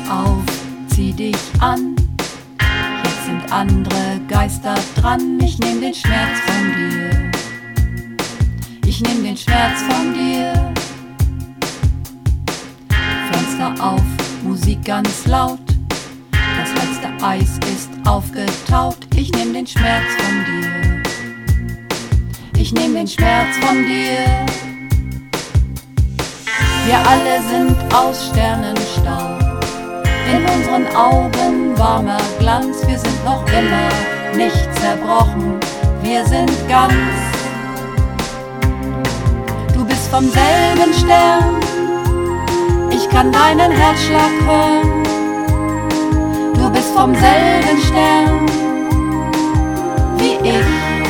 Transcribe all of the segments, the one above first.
auf, zieh dich an. Jetzt sind andere Geister dran. Ich nehm den Schmerz von dir. Ich nehm den Schmerz von dir. Fenster auf, Musik ganz laut. Das letzte Eis ist aufgetaut. Ich nehm den Schmerz von dir. Ich nehm den Schmerz von dir. Wir alle sind aus Sternenstaub. In unseren Augen warmer Glanz. Wir sind noch immer nicht zerbrochen. Wir sind ganz. Du bist vom selben Stern. Ich kann deinen Herzschlag hören. Du bist vom selben Stern. Wie ich,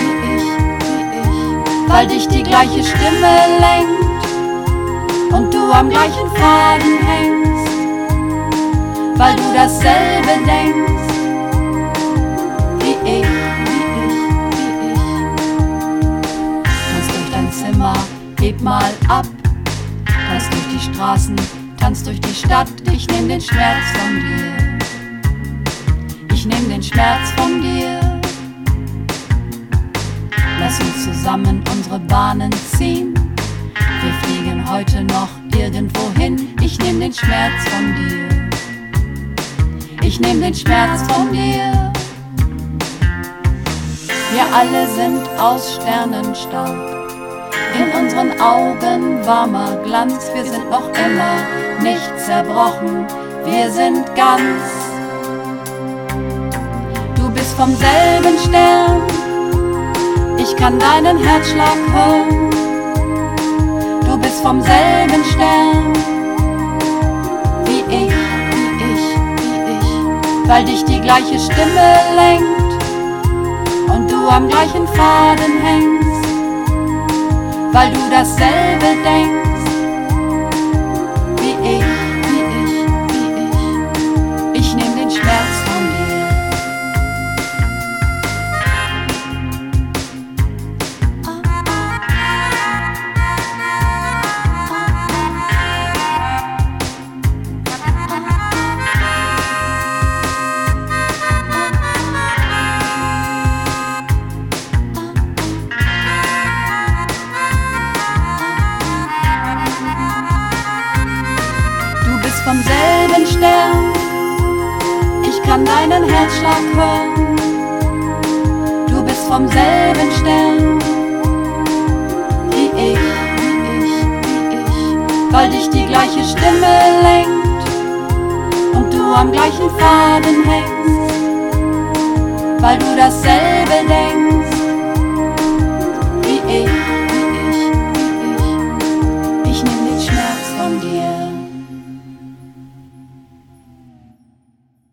weil dich die gleiche Stimme lenkt und du am gleichen Faden hängst, weil du dasselbe denkst, wie ich. Tanz durch dein Zimmer, heb mal ab, tanz durch die Straßen, tanz durch die Stadt. Ich nehm den Schmerz von dir. Ich nehm den Schmerz von dir. Lass uns zusammen unsere Bahnen ziehen. Wir fliegen heute noch irgendwo hin. Ich nehm den Schmerz von dir. Ich nehm den Schmerz von dir. Wir alle sind aus Sternenstaub. In unseren Augen warmer Glanz. Wir sind noch immer nicht zerbrochen. Wir sind ganz. Du bist vom selben Stern. Ich kann deinen Herzschlag hören. Du bist vom selben Stern. Wie ich, weil dich die gleiche Stimme lenkt und du am gleichen Faden hängst, weil du dasselbe denkst, wie ich. Ich nehm den Schmerz von dir. Vom selben Stern, ich kann deinen Herzschlag hören. Du bist vom selben Stern, wie ich, weil dich die gleiche Stimme lenkt und du am gleichen Faden hängst, weil du dasselbe denkst.